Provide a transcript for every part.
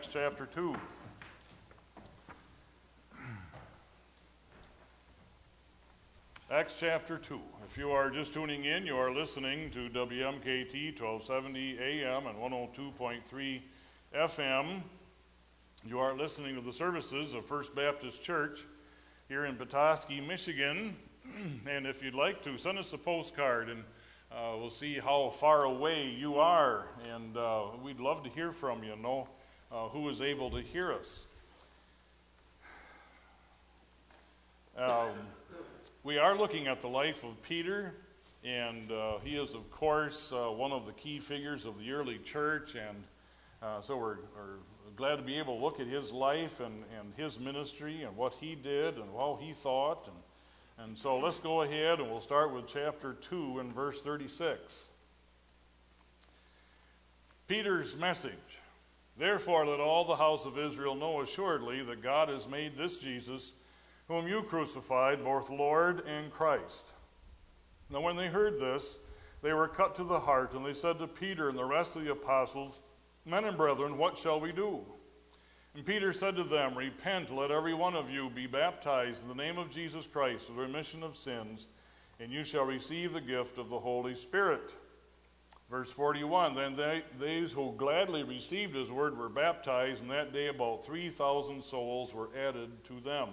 Acts chapter 2. Acts chapter 2. If you are just tuning in, you are listening to WMKT 1270 AM and 102.3 FM. You are listening to the services of First Baptist Church here in Petoskey, Michigan. And if you'd like to, send us a postcard and we'll see how far away you are. And we'd love to hear from you, know who is able to hear us. We are looking at the life of Peter, and he is, of course, one of the key figures of the early church, and so we're glad to be able to look at his life and his ministry and what he did and how he thought. And so let's go ahead and we'll start with chapter 2 and verse 36. Peter's message. Therefore let all the house of Israel know assuredly that God has made this Jesus, whom you crucified, both Lord and Christ. Now when they heard this, they were cut to the heart, and they said to Peter and the rest of the apostles, Men and brethren, what shall we do? And Peter said to them, Repent, let every one of you be baptized in the name of Jesus Christ for the remission of sins, and you shall receive the gift of the Holy Spirit. Verse 41, Then those who gladly received his word were baptized, and that day about 3,000 souls were added to them.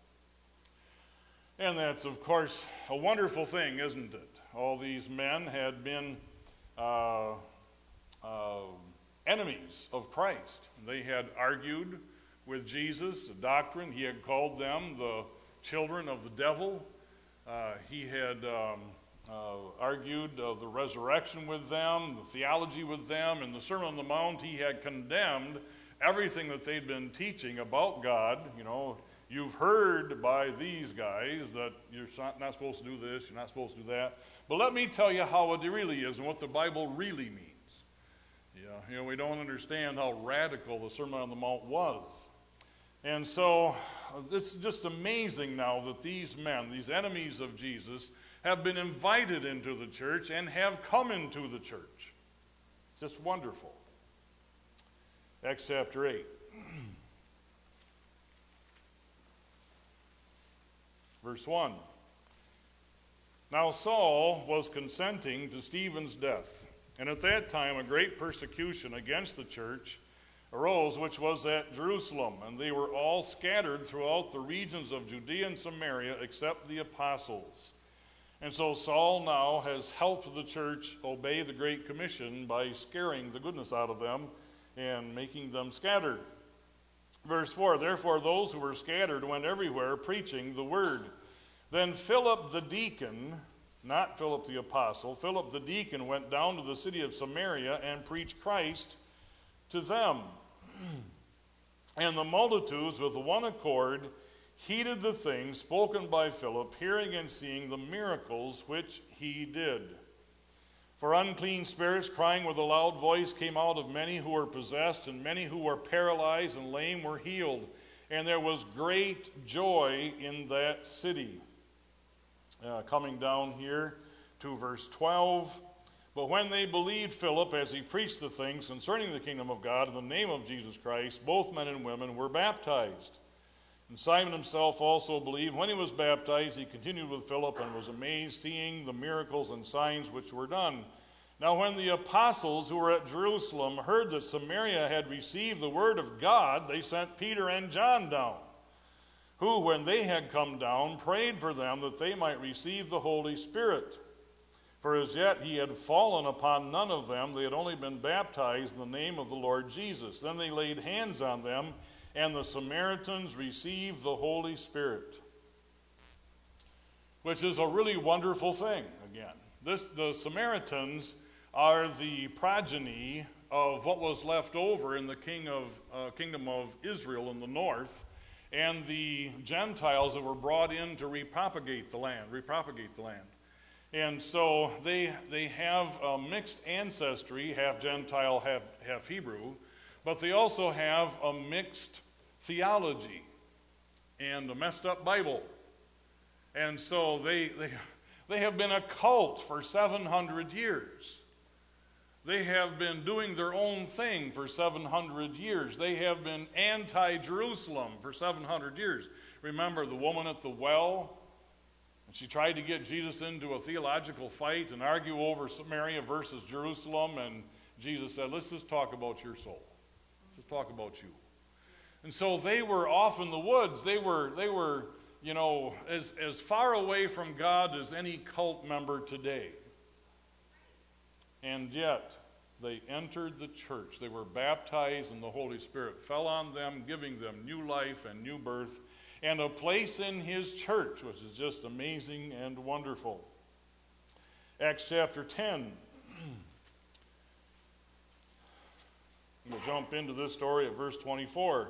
And that's, of course, a wonderful thing, isn't it? All these men had been enemies of Christ. They had argued with Jesus, the doctrine. He had called them the children of the devil. He had argued the resurrection with them, the theology with them. In the Sermon on the Mount, he had condemned everything that they'd been teaching about God. You know, you've heard by these guys that you're not supposed to do this, you're not supposed to do that. But let me tell you how it really is and what the Bible really means. You know, we don't understand how radical the Sermon on the Mount was. And so it's just amazing now that these men, these enemies of Jesus, have been invited into the church and have come into the church. It's just wonderful. Acts chapter 8. Verse 1. Now Saul was consenting to Stephen's death. And at that time a great persecution against the church arose, which was at Jerusalem, and they were all scattered throughout the regions of Judea and Samaria, except the apostles. And so Saul now has helped the church obey the Great Commission by scaring the goodness out of them and making them scattered. Verse 4, Therefore those who were scattered went everywhere preaching the word. Then Philip the deacon, not Philip the apostle, Philip the deacon went down to the city of Samaria and preached Christ to them. And the multitudes with one accord heeded the things spoken by Philip, hearing and seeing the miracles which he did. For unclean spirits, crying with a loud voice, came out of many who were possessed, and many who were paralyzed and lame were healed. And there was great joy in that city. Coming down here to verse 12. But when they believed Philip as he preached the things concerning the kingdom of God in the name of Jesus Christ, both men and women were baptized. And Simon himself also believed. When he was baptized, he continued with Philip and was amazed, seeing the miracles and signs which were done. Now when the apostles who were at Jerusalem heard that Samaria had received the word of God, they sent Peter and John down, who, when they had come down, prayed for them that they might receive the Holy Spirit. For as yet he had fallen upon none of them. They had only been baptized in the name of the Lord Jesus. Then they laid hands on them, and the Samaritans received the Holy Spirit. Which is a really wonderful thing, again. The Samaritans are the progeny of what was left over in the kingdom of Israel in the north, and the Gentiles that were brought in to repropagate the land. And so they have a mixed ancestry, half Gentile, half Hebrew, but they also have a mixed theology and a messed up Bible. And so they have been a cult for 700 years. They have been doing their own thing for 700 years. They have been anti-Jerusalem for 700 years. Remember the woman at the well? She tried to get Jesus into a theological fight and argue over Samaria versus Jerusalem, and Jesus said, let's just talk about your soul. Let's just talk about you. And so they were off in the woods. They were, as far away from God as any cult member today. And yet, they entered the church. They were baptized, and the Holy Spirit fell on them, giving them new life and new birth, and a place in His church, which is just amazing and wonderful. Acts chapter 10. We'll jump into this story at verse 24.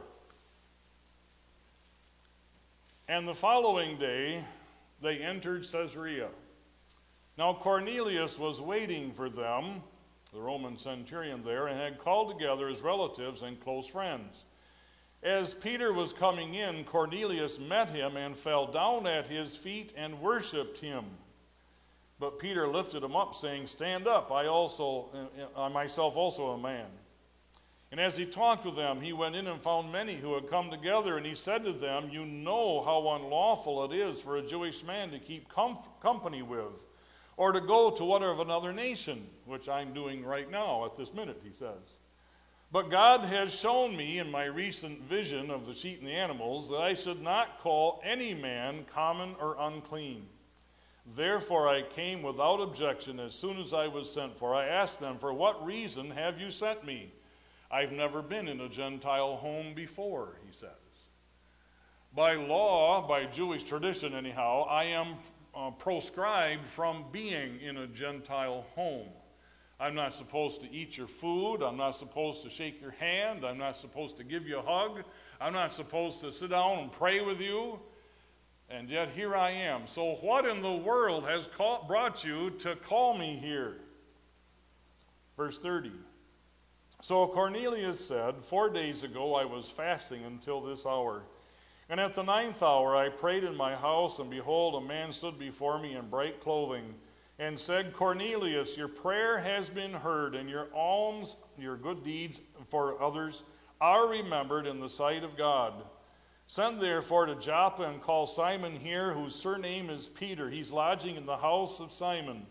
And the following day, they entered Caesarea. Now Cornelius was waiting for them, the Roman centurion there, and had called together his relatives and close friends. As Peter was coming in, Cornelius met him and fell down at his feet and worshipped him. But Peter lifted him up, saying, stand up, I myself also a man. And as he talked with them, he went in and found many who had come together, and he said to them, you know how unlawful it is for a Jewish man to keep company with, or to go to one of another nation, which I'm doing right now at this minute, he says. But God has shown me in my recent vision of the sheep and the animals that I should not call any man common or unclean. Therefore I came without objection as soon as I was sent for. I asked them, for what reason have you sent me? I've never been in a Gentile home before, he says. By law, by Jewish tradition anyhow, I am proscribed from being in a Gentile home. I'm not supposed to eat your food. I'm not supposed to shake your hand. I'm not supposed to give you a hug. I'm not supposed to sit down and pray with you. And yet here I am. So what in the world has brought you to call me here? Verse 30. So Cornelius said, 4 days ago I was fasting until this hour. And at the 9th hour I prayed in my house, and behold, a man stood before me in bright clothing, and said, Cornelius, your prayer has been heard, and your alms, your good deeds for others, are remembered in the sight of God. Send therefore to Joppa and call Simon here, whose surname is Peter. He's lodging in the house of Simon.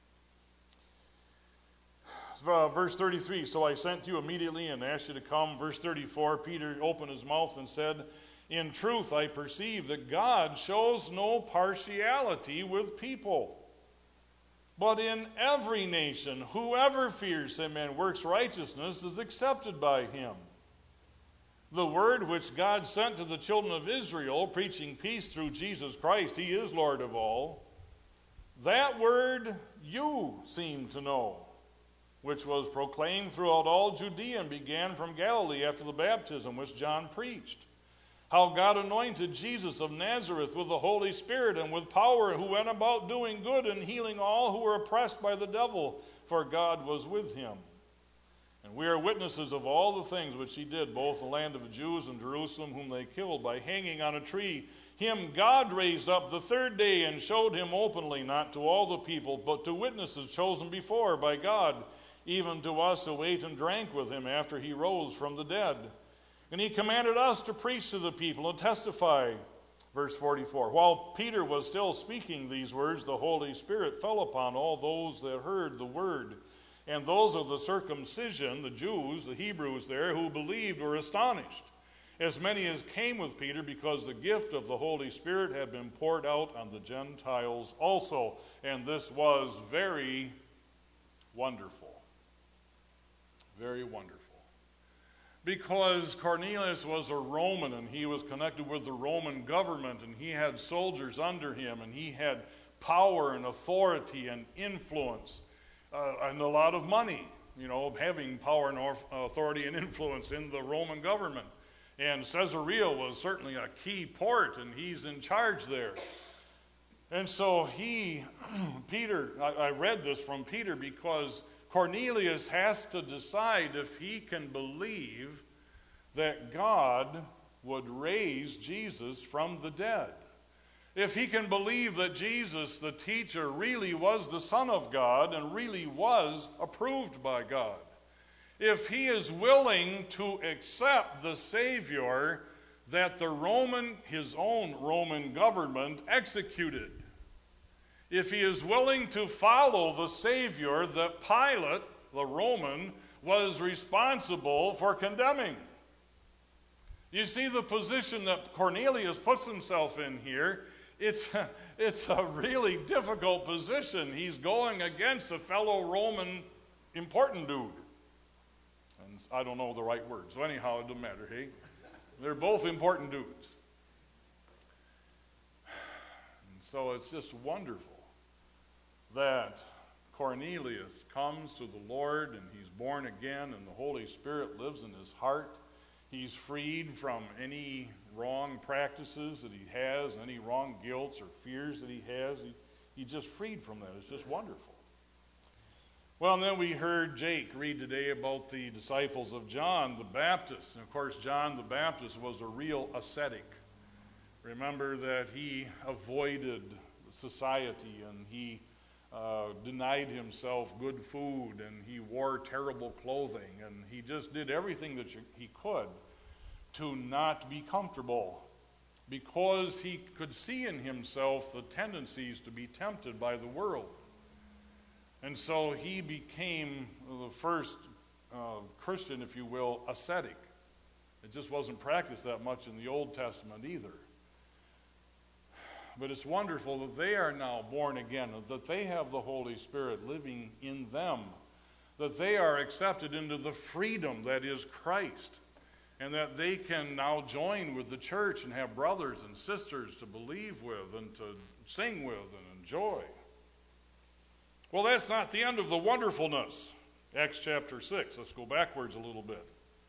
Verse 33, so I sent you immediately and asked you to come. Verse 34, Peter opened his mouth and said, in truth, I perceive that God shows no partiality with people. But in every nation, whoever fears him and works righteousness is accepted by him. The word which God sent to the children of Israel, preaching peace through Jesus Christ, he is Lord of all, that word you seem to know, which was proclaimed throughout all Judea and began from Galilee after the baptism which John preached. How God anointed Jesus of Nazareth with the Holy Spirit and with power, who went about doing good and healing all who were oppressed by the devil, for God was with him. And we are witnesses of all the things which he did, both in the land of the Jews and Jerusalem, whom they killed by hanging on a tree. Him God raised up the 3rd day and showed him openly, not to all the people, but to witnesses chosen before by God, even to us who ate and drank with him after he rose from the dead. And he commanded us to preach to the people and testify. Verse 44, while Peter was still speaking these words, the Holy Spirit fell upon all those that heard the word. And those of the circumcision, the Jews, the Hebrews there, who believed were astonished, as many as came with Peter, because the gift of the Holy Spirit had been poured out on the Gentiles also. And this was very wonderful. Very wonderful. Because Cornelius was a Roman, and he was connected with the Roman government, and he had soldiers under him, and he had power and authority and influence, and a lot of money, having power and authority and influence in the Roman government. And Caesarea was certainly a key port, and he's in charge there. And so Peter, I read this from Peter because Cornelius has to decide if he can believe that God would raise Jesus from the dead. if he can believe that Jesus, the teacher, really was the Son of God and really was approved by God, if he is willing to accept the Savior that his own Roman government executed, if he is willing to follow the Savior that Pilate, the Roman, was responsible for condemning. You see the position that Cornelius puts himself in here. It's a really difficult position. He's going against a fellow Roman important dude. And I don't know the right word, so anyhow, it doesn't matter, hey? They're both important dudes. And so it's just wonderful that Cornelius comes to the Lord and he's born again and the Holy Spirit lives in his heart. He's freed from any wrong practices that he has, any wrong guilts or fears that he has. He's just freed from that. It's just wonderful. Well, and then we heard Jake read today about the disciples of John the Baptist. And of course, John the Baptist was a real ascetic. Remember that he avoided society and he denied himself good food and he wore terrible clothing and he just did everything that he could to not be comfortable because he could see in himself the tendencies to be tempted by the world. And so he became the first Christian, if you will, ascetic. It just wasn't practiced that much in the Old Testament either. But it's wonderful that they are now born again, that they have the Holy Spirit living in them, that they are accepted into the freedom that is Christ, and that they can now join with the church and have brothers and sisters to believe with and to sing with and enjoy. Well, that's not the end of the wonderfulness. Acts chapter 6. Let's go backwards a little bit.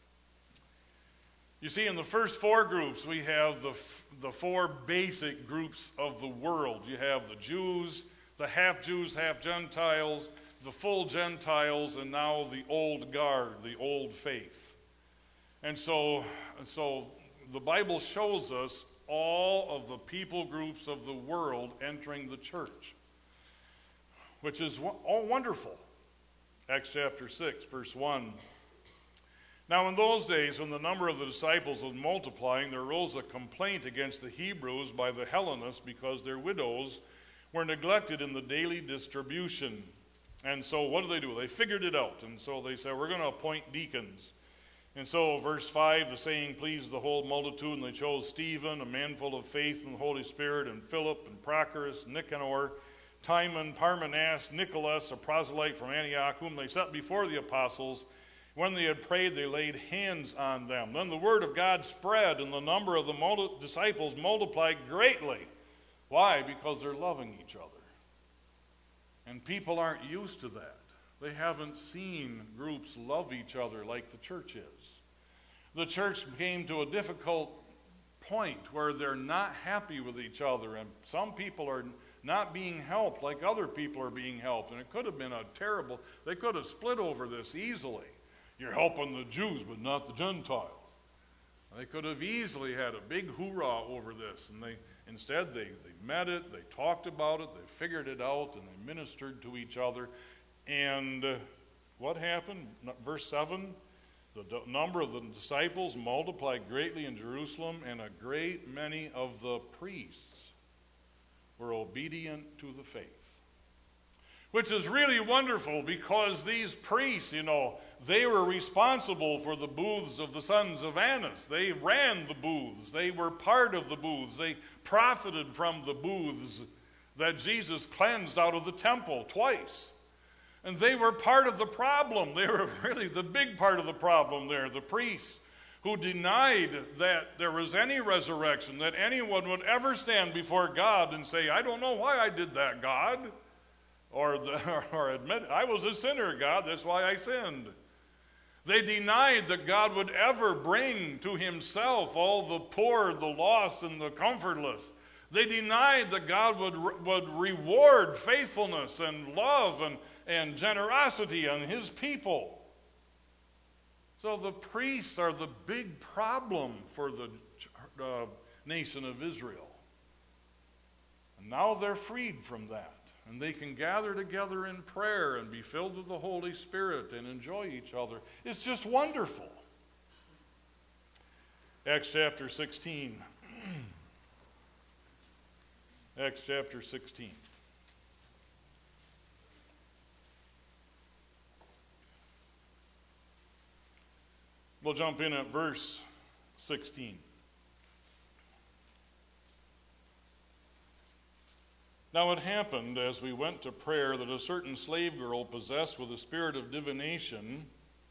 You see, in the first four groups, we have the four basic groups of the world. You have the Jews, the half-Jews, half-Gentiles, the full Gentiles, and now the old guard, the old faith. And so the Bible shows us all of the people groups of the world entering the church, which is all wonderful. Acts chapter 6, verse 1. Now in those days, when the number of the disciples was multiplying, there arose a complaint against the Hebrews by the Hellenists because their widows were neglected in the daily distribution. And so what do? They figured it out. And so they said, we're going to appoint deacons. And so verse 5, the saying pleased the whole multitude, and they chose Stephen, a man full of faith and the Holy Spirit, and Philip, and Prochorus, Nicanor, Timon, Parmenas, Nicholas, a proselyte from Antioch, whom they set before the apostles. When they had prayed, they laid hands on them. Then the word of God spread, and the number of the disciples multiplied greatly. Why? Because they're loving each other. And people aren't used to that. They haven't seen groups love each other like the church is. The church came to a difficult point where they're not happy with each other, and some people are not being helped like other people are being helped. And it could have been they could have split over this easily. You're helping the Jews, but not the Gentiles. They could have easily had a big hoorah over this, and instead they met it, they talked about it, they figured it out, and they ministered to each other. And what happened? Verse 7, the number of the disciples multiplied greatly in Jerusalem, and a great many of the priests were obedient to the faith. Which is really wonderful because these priests, they were responsible for the booths of the sons of Annas. They ran the booths. They were part of the booths. They profited from the booths that Jesus cleansed out of the temple twice. And they were part of the problem. They were really the big part of the problem there, the priests who denied that there was any resurrection, that anyone would ever stand before God and say, I don't know why I did that, God. Or admit, I was a sinner, God, that's why I sinned. They denied that God would ever bring to himself all the poor, the lost, and the comfortless. They denied that God would reward faithfulness and love and generosity on his people. So the priests are the big problem for the nation of Israel. Now they're freed from that, and they can gather together in prayer and be filled with the Holy Spirit and enjoy each other. It's just wonderful. Acts chapter 16. Acts chapter 16. We'll jump in at verse 16. Now it happened, as we went to prayer, that a certain slave girl possessed with a spirit of divination,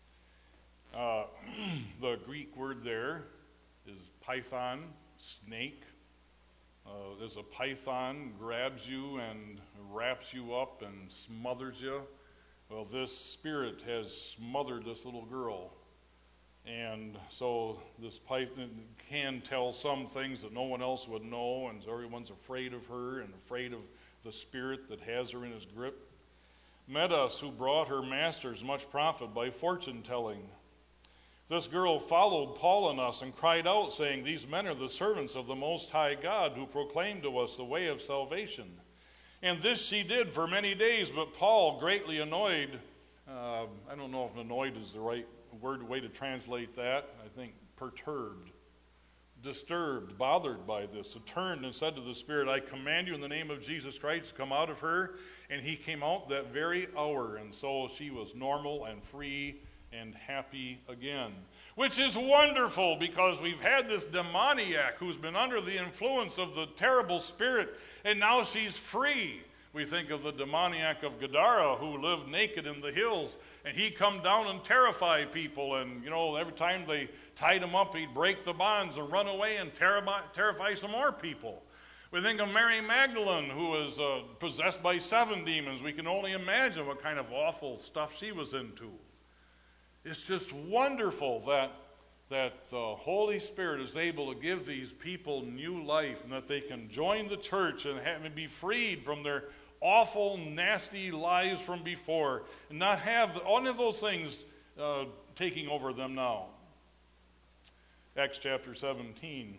the Greek word there is python, snake. As a python grabs you and wraps you up and smothers you, well, this spirit has smothered this little girl. And so this python can tell some things that no one else would know, and so everyone's afraid of her and afraid of the spirit that has her in his grip. Met us, who brought her masters much profit by fortune telling. This girl followed Paul and us and cried out, saying, These men are the servants of the Most High God, who proclaim to us the way of salvation. And this she did for many days, but Paul, greatly annoyed, I don't know if annoyed is the right way to translate that. I think perturbed, disturbed, bothered by this, turned and said to the spirit, I command you in the name of Jesus Christ, come out of her. And he came out that very hour, and so she was normal and free and happy again. Which is wonderful, because we've had this demoniac who's been under the influence of the terrible spirit, and now she's free. We think of the demoniac of Gadara, who lived naked in the hills, and he'd come down and terrify people, and every time they tied him up, he'd break the bonds and run away and terrify some more people. We think of Mary Magdalene, who was possessed by 7 demons. We can only imagine what kind of awful stuff she was into. It's just wonderful that the Holy Spirit is able to give these people new life, and that they can join the church and be freed from their awful, nasty lives from before, and not have any of those things taking over them now. Acts chapter 17,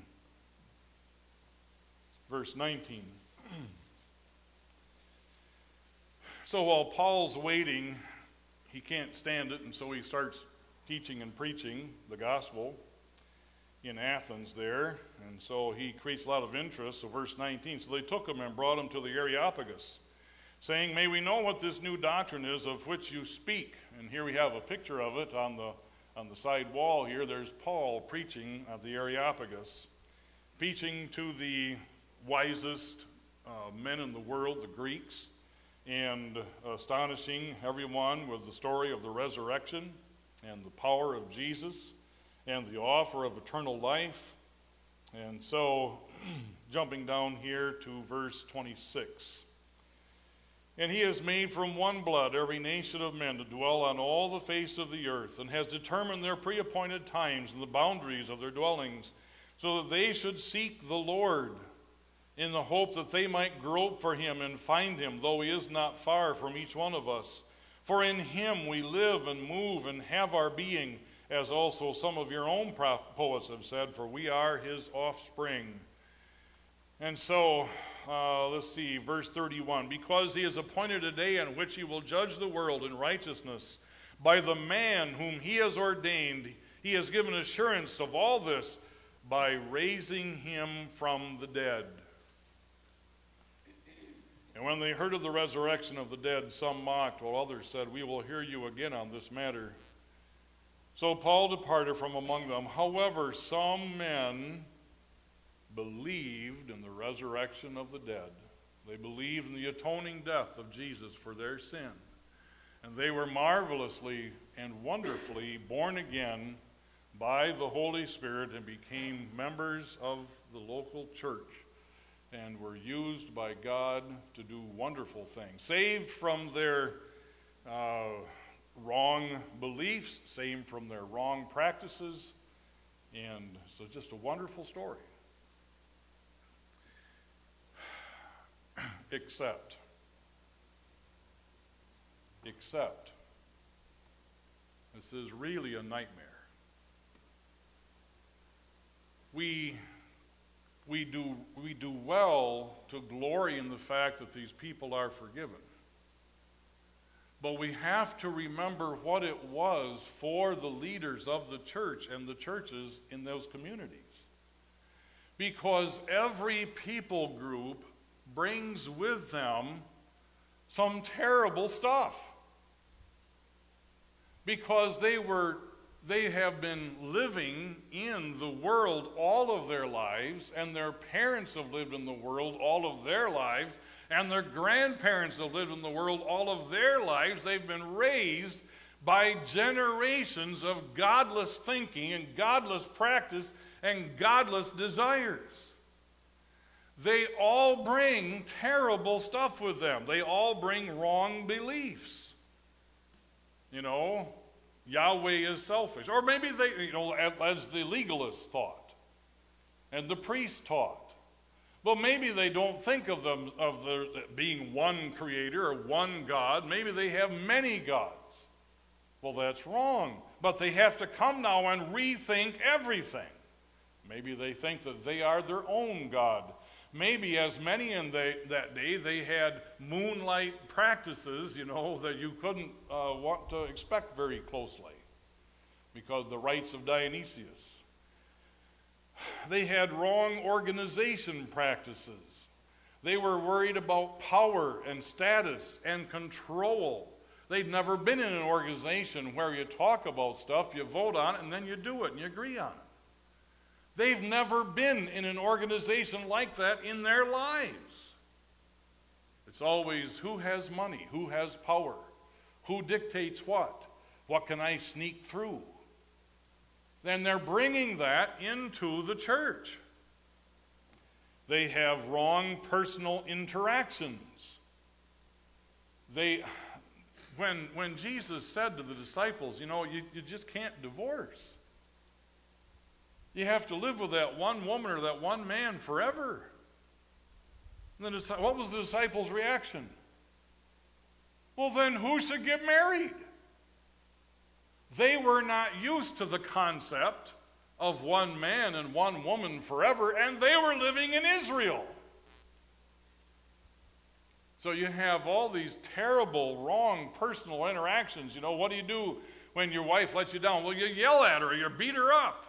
verse 19. So while Paul's waiting, he can't stand it, and so he starts teaching and preaching the gospel in Athens there, and so he creates a lot of interest. So verse 19, so they took him and brought him to the Areopagus, saying, May we know what this new doctrine is of which you speak. And here we have a picture of it on the side wall here. There's Paul preaching at the Areopagus, preaching to the wisest men in the world, the Greeks, and astonishing everyone with the story of the resurrection and the power of Jesus and the offer of eternal life. And so, jumping down here to verse 26. And he has made from one blood every nation of men to dwell on all the face of the earth, and has determined their preappointed times and the boundaries of their dwellings, so that they should seek the Lord, in the hope that they might grope for him and find him, though he is not far from each one of us. For in him we live and move and have our being, as also some of your own poets have said, for we are his offspring. And so, let's see, verse 31. Because he has appointed a day in which he will judge the world in righteousness by the man whom he has ordained, he has given assurance of all this by raising him from the dead. And when they heard of the resurrection of the dead, some mocked, while others said, We will hear you again on this matter. So Paul departed from among them. However, some men believed in the resurrection of the dead. They believed in the atoning death of Jesus for their sin. And they were marvelously and wonderfully born again by the Holy Spirit and became members of the local church, and were used by God to do wonderful things. Saved from their wrong beliefs, saved from their wrong practices, and so just a wonderful story. Except, this is really a nightmare. We we do well to glory in the fact that these people are forgiven. But we have to remember what it was for the leaders of the church and the churches in those communities. Because every people group brings with them some terrible stuff. Because they have been living in the world all of their lives, and their parents have lived in the world all of their lives, and their grandparents have lived in the world all of their lives. They've been raised by generations of godless thinking and godless practice and godless desires. They all bring terrible stuff with them. They all bring wrong beliefs. Yahweh is selfish. Or maybe they, as the legalists thought and the priests taught. But maybe they don't think of them of there being one creator or one God. Maybe they have many gods. Well, that's wrong. But they have to come now and rethink everything. Maybe they think that they are their own God. Maybe, as many in that day, they had moonlight practices, that you couldn't want to expect very closely because the rites of Dionysius. They had wrong organization practices. They were worried about power and status and control. They'd never been in an organization where you talk about stuff, you vote on it, and then you do it and you agree on it. They've never been in an organization like that in their lives. It's always who has money, who has power, who dictates what can I sneak through? Then they're bringing that into the church. They have wrong personal interactions. When Jesus said to the disciples, you just can't divorce. You have to live with that one woman or that one man forever. And what was the disciples' reaction? Well, then who should get married? They were not used to the concept of one man and one woman forever, and they were living in Israel. So you have all these terrible, wrong personal interactions. What do you do when your wife lets you down? Well, you yell at her, or you beat her up,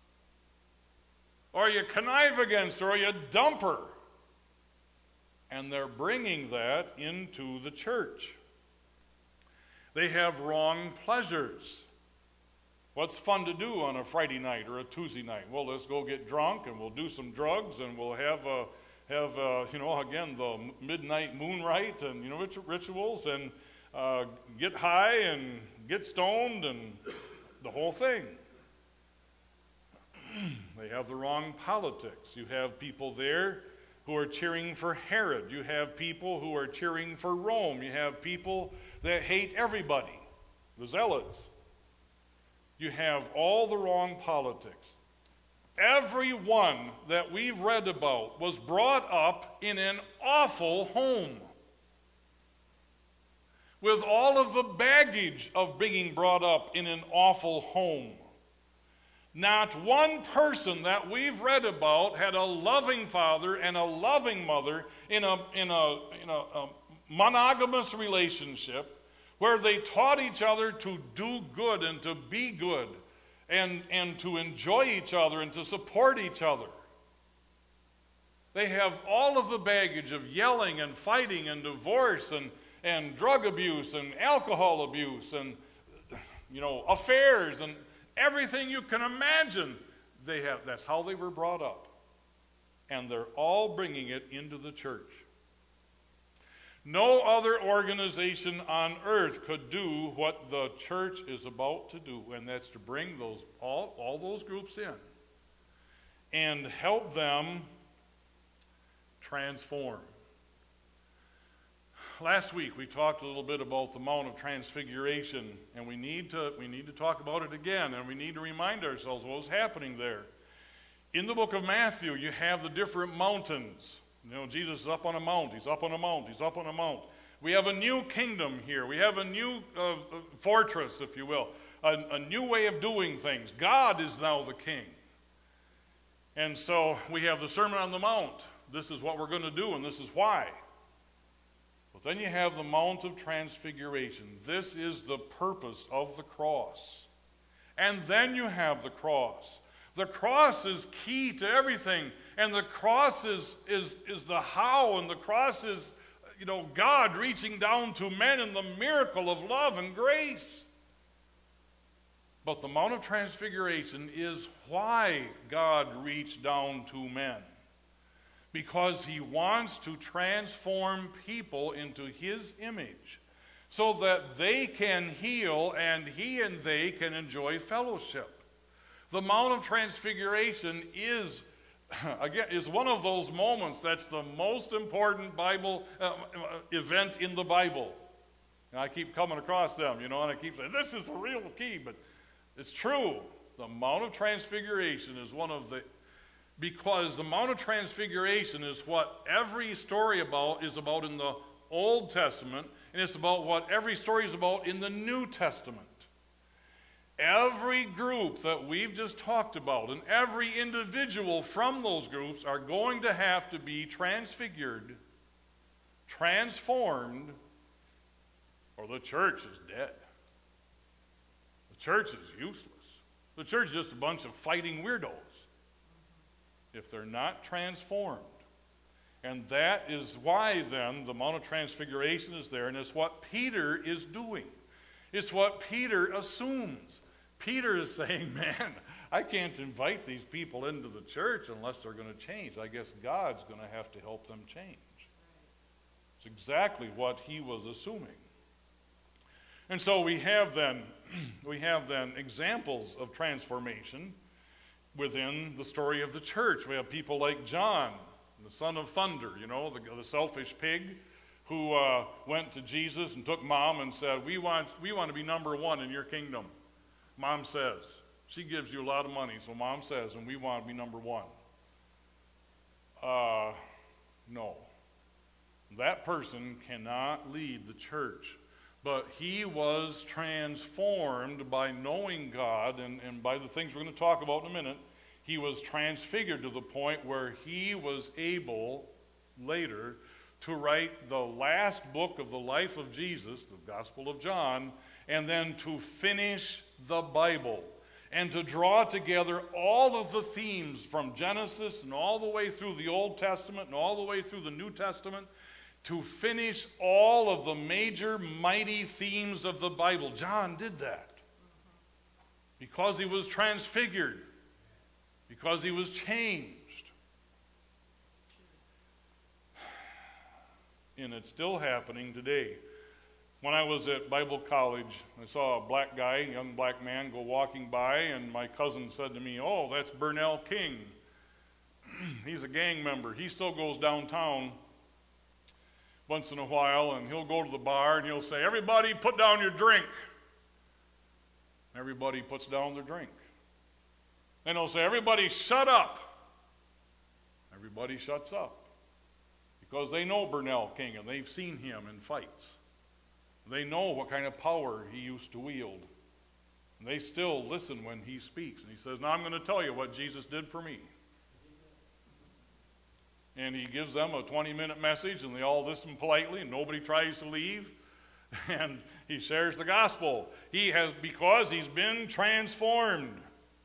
or you connive against her, or you dump her. And they're bringing that into the church. They have wrong pleasures. What's fun to do on a Friday night or a Tuesday night? Well, let's go get drunk and we'll do some drugs and we'll have again, the midnight moon rite and, rituals and get high and get stoned and the whole thing. They have the wrong politics. You have people there who are cheering for Herod. You have people who are cheering for Rome. You have people that hate everybody, the zealots. You have all the wrong politics. Every one that we've read about was brought up in an awful home, with all of the baggage of being brought up in an awful home. Not one person that we've read about had a loving father and a loving mother in a monogamous relationship where they taught each other to do good and to be good and to enjoy each other and to support each other. They have all of the baggage of yelling and fighting and divorce and drug abuse and alcohol abuse and affairs and everything you can imagine. They have. That's how they were brought up. And they're all bringing it into the church. No other organization on earth could do what the church is about to do, and that's to bring all those groups in and help them transform. Last week we talked a little bit about the Mount of Transfiguration, and we need to talk about it again, and we need to remind ourselves what was happening there. In the book of Matthew, you have the different mountains. Jesus is up on a mount, he's up on a mount, he's up on a mount. We have a new kingdom here. We have a new fortress, if you will, a new way of doing things. God is now the king. And so we have the Sermon on the Mount. This is what we're going to do, and this is why. But then you have the Mount of Transfiguration. This is the purpose of the cross. And then you have the cross. The cross is key to everything. And the cross is the how. And the cross is, God reaching down to men in the miracle of love and grace. But the Mount of Transfiguration is why God reached down to men. Because he wants to transform people into his image so that they can heal and he and they can enjoy fellowship. The Mount of Transfiguration is one of those moments that's the most important Bible event in the Bible. And I keep coming across them, and I keep saying, this is the real key, but it's true. The Mount of Transfiguration is because the Mount of Transfiguration is what every story is about in the Old Testament, and it's about what every story is about in the New Testament. Every group that we've just talked about and every individual from those groups are going to have to be transfigured, transformed, or the church is dead. The church is useless. The church is just a bunch of fighting weirdos if they're not transformed. And that is why then the Mount of Transfiguration is there, and it's what Peter is doing. It's what Peter assumes. Peter is saying, man, I can't invite these people into the church unless they're going to change. I guess God's going to have to help them change. It's exactly what he was assuming. And so we have then examples of transformation within the story of the church. We have people like John, the son of thunder, the selfish pig who went to Jesus and took Mom and said, we want to be number one in your kingdom. Mom says, she gives you a lot of money, so Mom says, and we want to be number one. No. That person cannot lead the church. But he was transformed by knowing God, and by the things we're going to talk about in a minute. He was transfigured to the point where he was able later to write the last book of the life of Jesus, the Gospel of John, and then to finish the Bible and to draw together all of the themes from Genesis and all the way through the Old Testament and all the way through the New Testament, to finish all of the major mighty themes of the Bible. John did that because he was transfigured, because he was changed. And it's still happening today. When I was at Bible college, I saw a black guy, a young black man, go walking by, and my cousin said to me, "Oh, that's Burnell King. He's a gang member. He still goes downtown once in a while, and he'll go to the bar, and he'll say, 'Everybody put down your drink.' Everybody puts down their drink. Then he'll say, 'Everybody shut up.' Everybody shuts up. Because they know Burnell King, and they've seen him in fights. They know what kind of power he used to wield. And they still listen when he speaks. And he says, 'Now I'm going to tell you what Jesus did for me.' And he gives them a 20-minute message, and they all listen politely, and nobody tries to leave. And he shares the gospel. Because he's been transformed.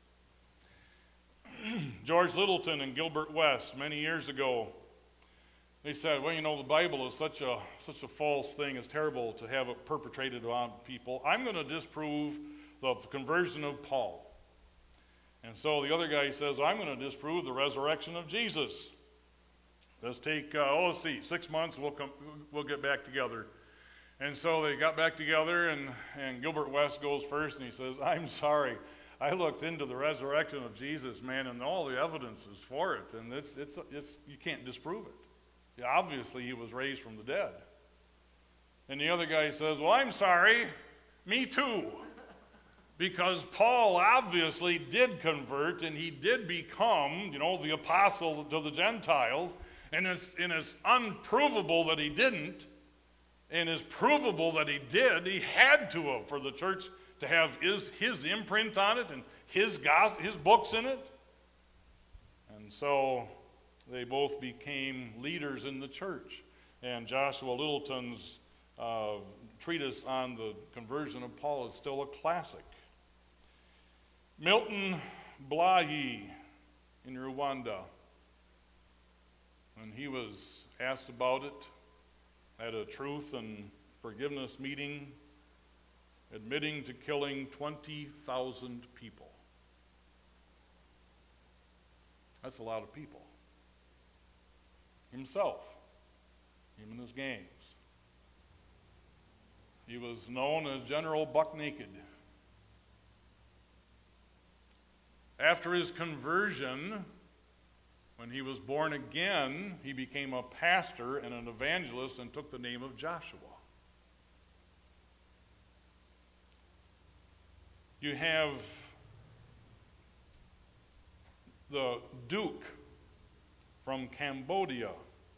George Littleton and Gilbert West, many years ago, they said, well, the Bible is such a false thing. It's terrible to have it perpetrated on people. I'm going to disprove the conversion of Paul. And so the other guy says, I'm going to disprove the resurrection of Jesus. Let's take, 6 months, we'll get back together. And so they got back together, and Gilbert West goes first, and he says, I'm sorry. I looked into the resurrection of Jesus, man, and all the evidence is for it, and it's you can't disprove it. Obviously, he was raised from the dead. And the other guy says, well, I'm sorry, me too. Because Paul obviously did convert, and he did become, the apostle to the Gentiles, and it's unprovable that he didn't, and it's provable that he did. He had to have for the church to have his imprint on it and his books in it. And And so they both became leaders in the church. And Joshua Littleton's treatise on the conversion of Paul is still a classic. Milton Blahi in Rwanda, when he was asked about it at a truth and forgiveness meeting, admitting to killing 20,000 people. That's a lot of people. Himself, him and his gangs. He was known as General Buck Naked. After his conversion, when he was born again, he became a pastor and an evangelist and took the name of Joshua. You have the Duke from Cambodia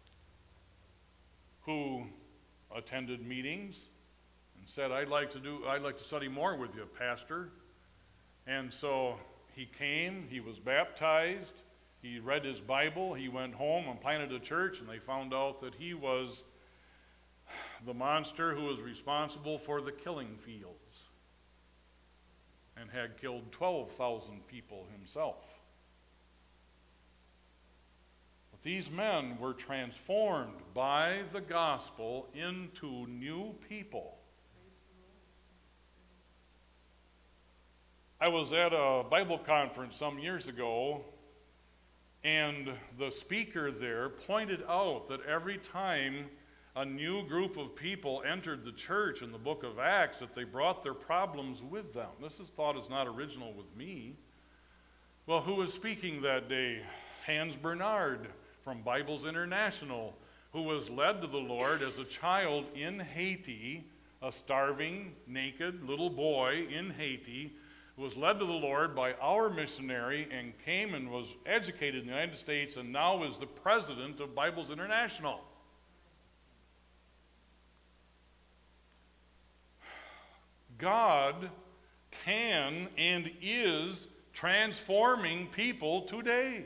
who attended meetings and said, I'd like to study more with you, Pastor. And so he came, he was baptized, he read his Bible, he went home and planted a church, and they found out that he was the monster who was responsible for the killing fields and had killed 12,000 people himself. But these men were transformed by the gospel into new people. I was at a Bible conference some years ago, and the speaker there pointed out that every time a new group of people entered the church in the book of Acts, that they brought their problems with them. This thought is not original with me. Well, who was speaking that day? Hans Bernard from Bibles International, who was led to the Lord as a child in Haiti, a starving, naked little boy in Haiti, was led to the Lord by our missionary and came and was educated in the United States and now is the president of Bibles International. God can and is transforming people today.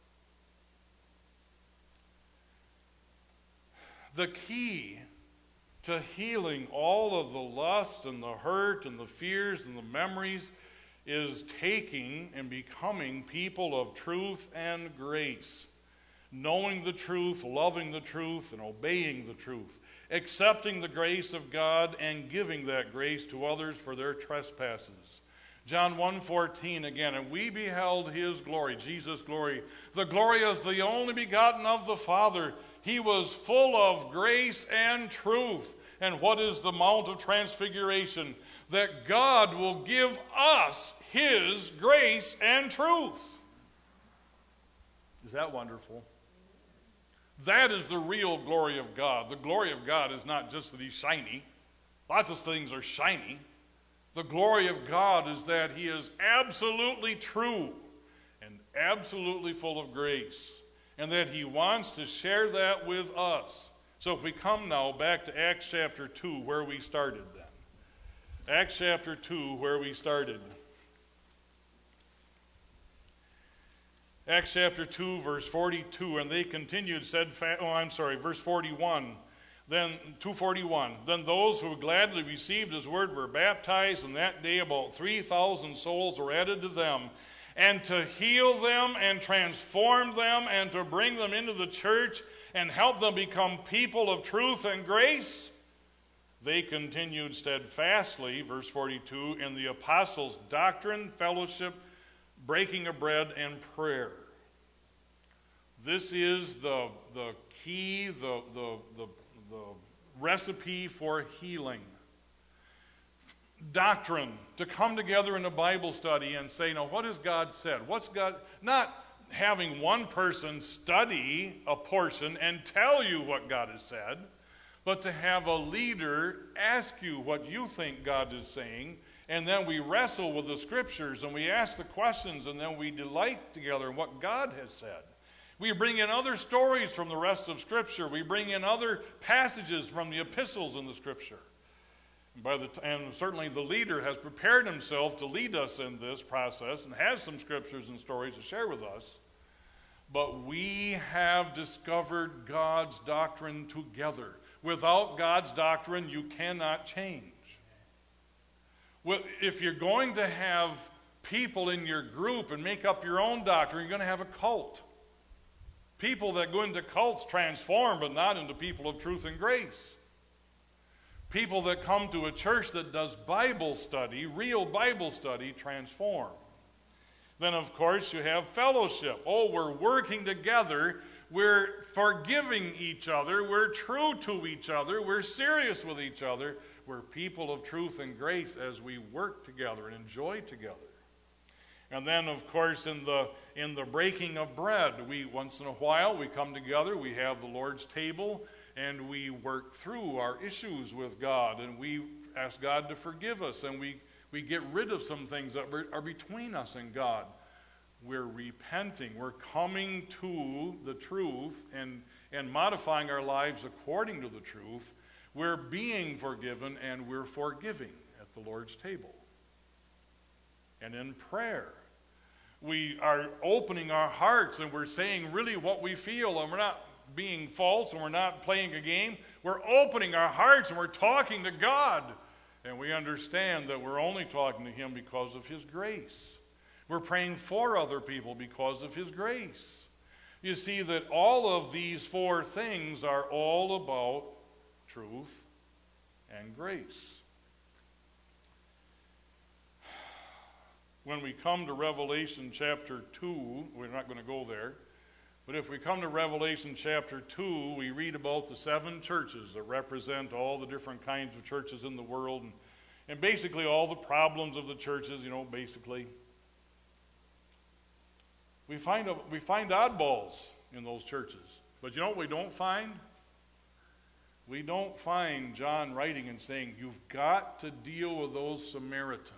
The key to healing all of the lust and the hurt and the fears and the memories is taking and becoming people of truth and grace, knowing the truth, loving the truth, and obeying the truth, accepting the grace of God and giving that grace to others for their trespasses. John 1:14 again, and we beheld his glory, Jesus' glory, the glory of the only begotten of the Father. He was full of grace and truth. And what is the Mount of Transfiguration? That God will give us his grace and truth. Is that wonderful? That is the real glory of God. The glory of God is not just that he's shiny. Lots of things are shiny. The glory of God is that he is absolutely true and absolutely full of grace, and that he wants to share that with us. So if we come now back to Acts chapter 2, where we started then. Acts chapter 2, where we started. Acts chapter 2, verse 42, and they continued, verse 41. Then, 2:41, then those who gladly received his word were baptized, and that day about 3,000 souls were added to them. And to heal them and transform them and to bring them into the church and help them become people of truth and grace, they continued steadfastly, verse 42, in the apostles' doctrine, fellowship, breaking of bread, and prayer. This is the key, the recipe for healing. Doctrine, to come together in a Bible study and say, now what has God said? What's God, not having one person study a portion and tell you what God has said, but to have a leader ask you what you think God is saying, and then we wrestle with the scriptures and we ask the questions, and then we delight together in what God has said. We bring in other stories from the rest of Scripture. We bring in other passages from the epistles in the Scripture. And certainly the leader has prepared himself to lead us in this process and has some scriptures and stories to share with us. but we have discovered God's doctrine together. Without God's doctrine, you cannot change. Well, if you're going to have people in your group and make up your own doctrine, you're going to have a cult. People that go into cults transform, but not into people of truth and grace. People that come to a church that does Bible study, real Bible study, transform. Then, of course, you have fellowship. Oh, we're working together. We're forgiving each other. We're true to each other. We're serious with each other. We're people of truth and grace as we work together and enjoy together. And then, of course, in the breaking of bread, once in a while we come together, we have the Lord's table, and we work through our issues with God, and we ask God to forgive us, and we get rid of some things that are between us and God. We're repenting. We're coming to the truth and modifying our lives according to the truth. We're being forgiven, and we're forgiving at the Lord's table. And in prayer, we are opening our hearts, and we're saying really what we feel, and we're not being false, and we're not playing a game. We're opening our hearts, and we're talking to God. And we understand that we're only talking to Him because of His grace. We're praying for other people because of His grace. You see that all of these four things are all about truth and grace. When we come to Revelation chapter 2, we're not going to go there, but if we come to Revelation chapter 2, we read about the 7 churches that represent all the different kinds of churches in the world, and basically all the problems of the churches, basically. We find oddballs in those churches. But you know what we don't find? We don't find John writing and saying, you've got to deal with those Samaritans.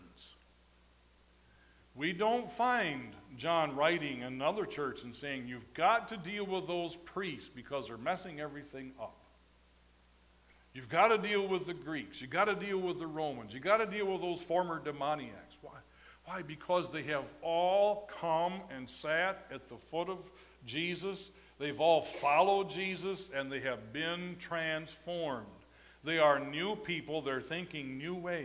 We don't find John writing in another church and saying, you've got to deal with those priests because they're messing everything up. You've got to deal with the Greeks. You've got to deal with the Romans. You've got to deal with those former demoniacs. Why? Why? Because they have all come and sat at the foot of Jesus. They've all followed Jesus, and they have been transformed. They are new people. They're thinking new ways.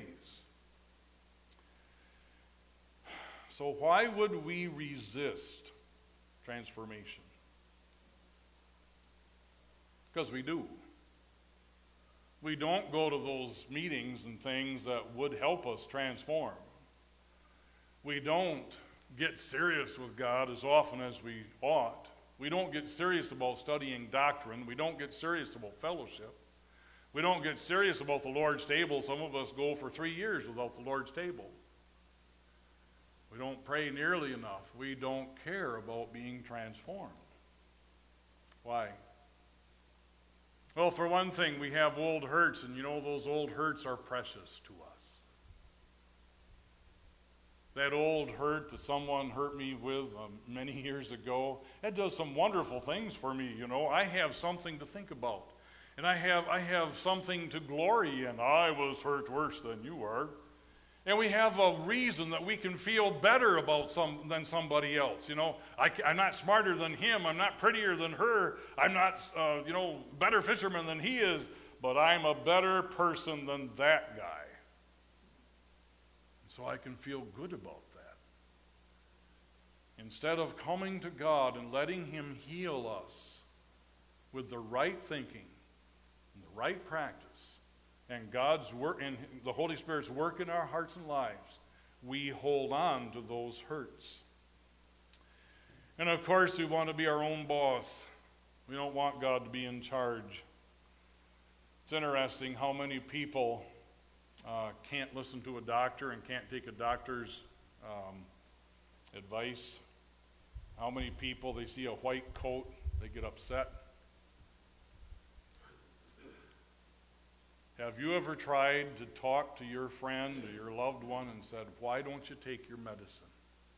So why would we resist transformation? Because we do. We don't go to those meetings and things that would help us transform. We don't get serious with God as often as we ought. We don't get serious about studying doctrine. We don't get serious about fellowship. We don't get serious about the Lord's table. Some of us go for 3 years without the Lord's table. We don't pray nearly enough. We don't care about being transformed. Why? Well, for one thing, we have old hurts, and those old hurts are precious to us. That old hurt that someone hurt me with many years ago, that does some wonderful things for me, I have something to think about. And I have something to glory in. I was hurt worse than you are. And we have a reason that we can feel better about than somebody else. I'm not smarter than him. I'm not prettier than her. I'm not, better fisherman than he is. But I'm a better person than that guy. So I can feel good about that. Instead of coming to God and letting Him heal us with the right thinking and the right practice, and God's work and the Holy Spirit's work in our hearts and lives, we hold on to those hurts. And of course, we want to be our own boss. We don't want God to be in charge. It's interesting how many people can't listen to a doctor and can't take a doctor's advice. How many people, they see a white coat, they get upset. Have you ever tried to talk to your friend or your loved one and said, why don't you take your medicine?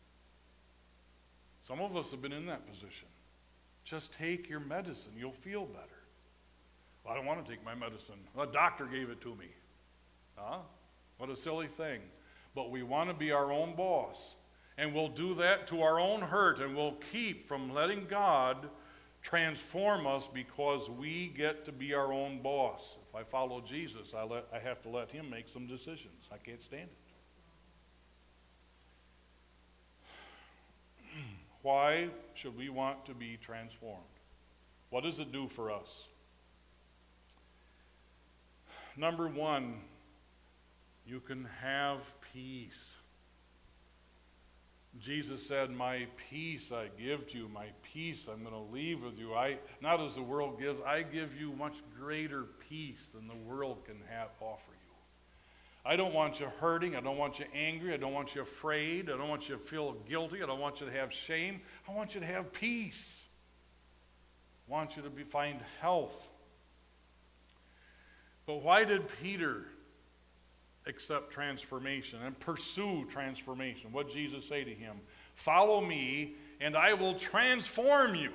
Some of us have been in that position. Just take your medicine. You'll feel better. Well, I don't want to take my medicine. The doctor gave it to me. Huh? What a silly thing. But we want to be our own boss. And we'll do that to our own hurt, and we'll keep from letting God transform us because we get to be our own boss. If I follow Jesus, I have to let him make some decisions. I can't stand it. Why should we want to be transformed? What does it do for us? Number one, you can have peace. Jesus said, my peace I give to you, my peace I'm going to leave with you. Not as the world gives, I give you much greater peace than the world can offer you. I don't want you hurting, I don't want you angry, I don't want you afraid, I don't want you to feel guilty, I don't want you to have shame. I want you to have peace. I want you to find health. But why did Peter accept transformation and pursue transformation? What did Jesus say to him? Follow me, and I will transform you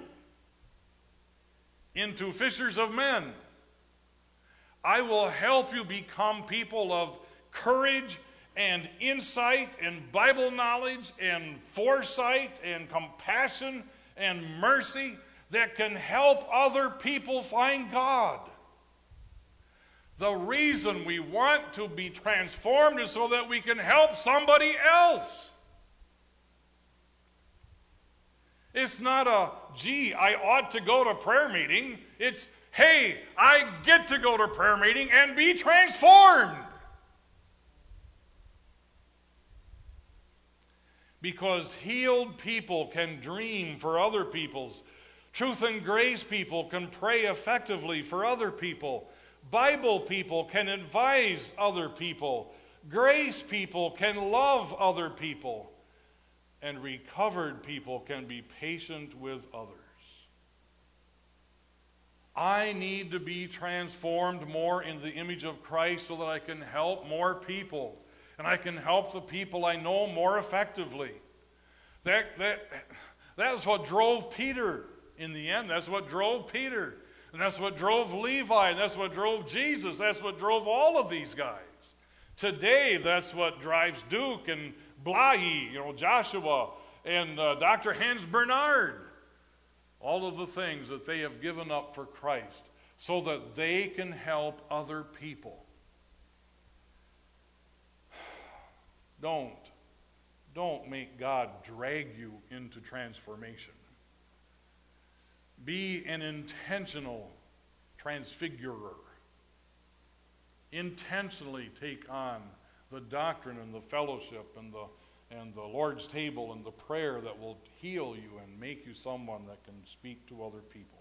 into fishers of men. I will help you become people of courage and insight and Bible knowledge and foresight and compassion and mercy that can help other people find God. The reason we want to be transformed is so that we can help somebody else. It's not gee, I ought to go to prayer meeting. It's, hey, I get to go to prayer meeting and be transformed. Because healed people can dream for other people's. Truth and grace people can pray effectively for other people. Bible people can advise other people. Grace people can love other people. And recovered people can be patient with others. I need to be transformed more in the image of Christ so that I can help more people. And I can help the people I know more effectively. That's what drove Peter in the end. That's what drove Peter. And that's what drove Levi. And that's what drove Jesus. That's what drove all of these guys. Today, that's what drives Duke and Blahi, Joshua, and Dr. Hans Bernard. All of the things that they have given up for Christ so that they can help other people. Don't make God drag you into transformation. Be an intentional transfigurer. Intentionally take on the doctrine and the fellowship and the Lord's table and the prayer that will heal you and make you someone that can speak to other people.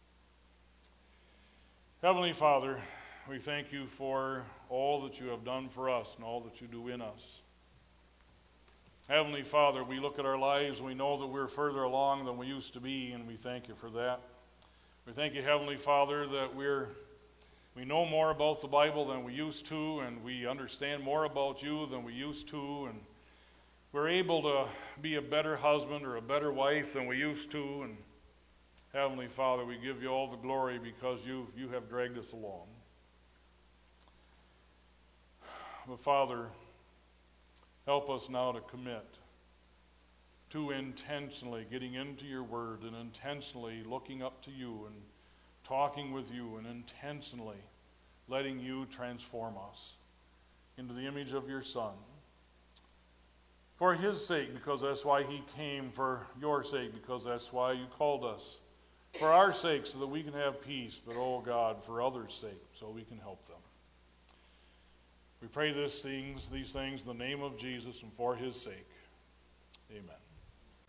Heavenly Father, we thank you for all that you have done for us and all that you do in us. Heavenly Father, we look at our lives and we know that we're further along than we used to be, and we thank you for that. We thank you, Heavenly Father, that we know more about the Bible than we used to, and we understand more about you than we used to, and we're able to be a better husband or a better wife than we used to. And Heavenly Father, we give you all the glory because you have dragged us along. But Father, help us now to commit to intentionally getting into your word and intentionally looking up to you and talking with you and intentionally letting you transform us into the image of your Son. For his sake, because that's why he came. For your sake, because that's why you called us. For our sake, so that we can have peace. But, oh God, for others' sake, so we can help them. We pray these things in the name of Jesus and for his sake. Amen.